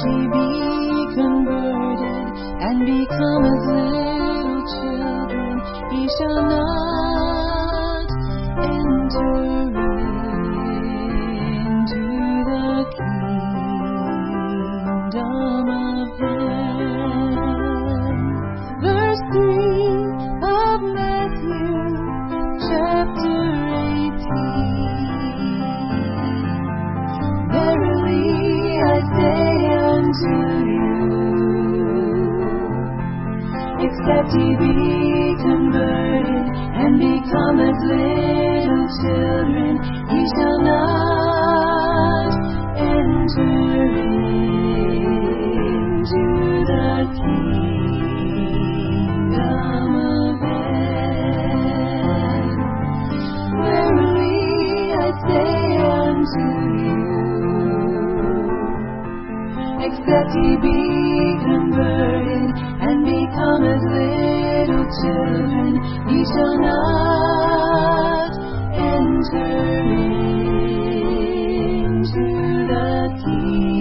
ye be converted and become as little children, ye shall not enter into the kingdom of heaven. Verse 3 of Matthew chapter 18. Verily I say unto you, except ye be converted and become as little children, ye shall not enter into the kingdom of heaven. Verily I say unto you, except ye be converted and become as little children, ye shall not enter into the kingdom.